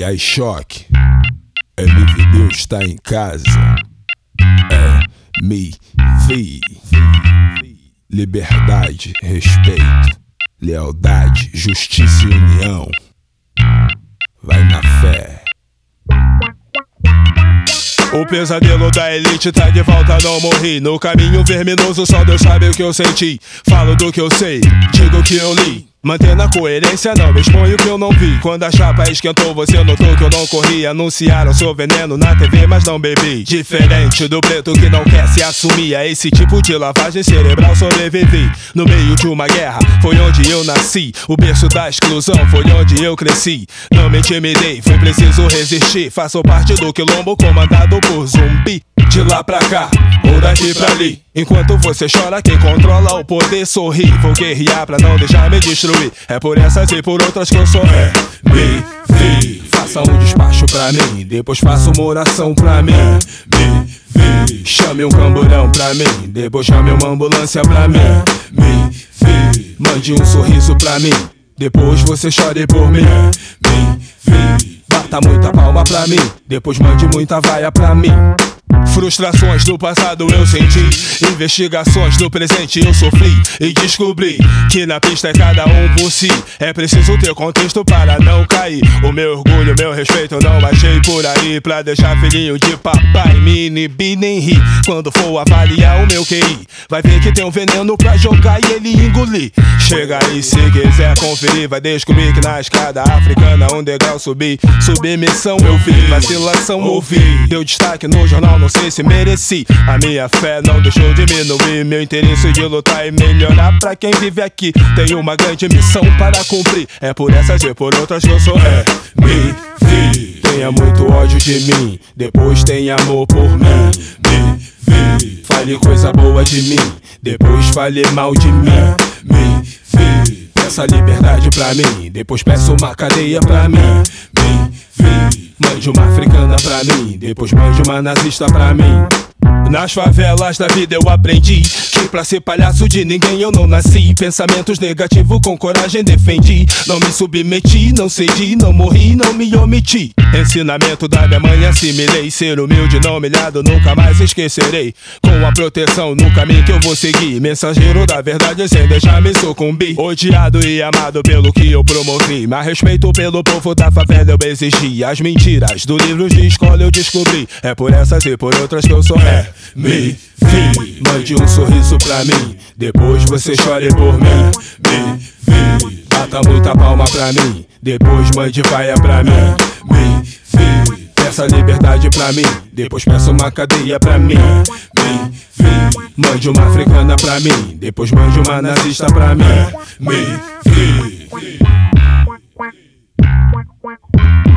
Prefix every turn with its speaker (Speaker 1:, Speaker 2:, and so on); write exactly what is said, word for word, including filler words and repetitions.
Speaker 1: aí, choque. M V Deus tá em casa. É, me, vi. Liberdade, respeito, lealdade, justiça e união. Vai na fé. O pesadelo da elite tá de volta, não morri. No caminho verminoso só Deus sabe o que eu senti. Falo do que eu sei, digo o que eu li. Mantendo a coerência, não me exponho o que eu não vi. Quando a chapa esquentou, você notou que eu não corri. Anunciaram seu veneno na T V, mas não bebi. Diferente do preto que não quer se assumir. A esse tipo de lavagem cerebral sobrevivi. No meio de uma guerra, foi onde eu nasci. O berço da exclusão foi onde eu cresci. Não me intimidei, foi preciso resistir. Faço parte do quilombo comandado por zumbi. De lá pra cá, ou daqui pra ali. Enquanto você chora, quem controla o poder sorri. Vou guerrear pra não deixar me destruir. É por essas e por outras que eu sou é, me, vi. Faça um despacho pra mim, depois faça uma oração pra mim. Me, vi. Chame um camburão pra mim, depois chame uma ambulância pra mim. Me, vi. Mande um sorriso pra mim, depois você chore por mim. Me, vi. Bata muita palma pra mim, depois mande muita vaia pra mim. Frustrações do passado eu senti, investigações do presente eu sofri. E descobri que na pista é cada um por si. É preciso ter contexto para não cair. O meu orgulho, meu respeito eu não baixei por aí. Pra deixar filhinho de papai me inibir nem rir. Quando for avaliar o meu Q I, vai ver que tem um veneno pra jogar e ele engolir. Chega aí se quiser conferir, vai descobrir que na escada africana um degrau subi. Submissão eu vi, vacilação ouvi. Deu destaque no jornal, não sei se mereci. A minha fé não deixou diminuir. Meu interesse de lutar e melhorar pra quem vive aqui. Tenho uma grande missão para cumprir. É por essas e por outras que eu sou é, me, vi. Tenha muito ódio de mim, depois tenha amor por mim. Me, vi. Fale coisa boa de mim, depois fale mal de mim. Me, vi. Peça liberdade pra mim, depois peça uma cadeia pra mim. Me, vi. Mande uma africana pra mim, depois mande uma nazista pra mim. Nas favelas da vida eu aprendi que pra ser palhaço de ninguém eu não nasci. Pensamentos negativos com coragem defendi. Não me submeti, não cedi, não morri, não me omiti. Ensinamento da minha mãe assimilei. Ser humilde, não humilhado, nunca mais esquecerei. Com a proteção no caminho que eu vou seguir. Mensageiro da verdade sem deixar me sucumbir. Odiado e amado pelo que eu promovi. Mas respeito pelo povo da favela eu exigi. As mentiras do livro de escola eu descobri. É por essas e por outras que eu sou é, me, vi. Mande um sorriso pra mim, depois você chore por mim. Me, vi. Bata muita palma pra mim, depois mande vaia pra mim. Me, vi. Peça liberdade pra mim, depois peça uma cadeia pra mim. Me, vi. Mande uma africana pra mim, depois mande uma nazista pra mim. Me, vi.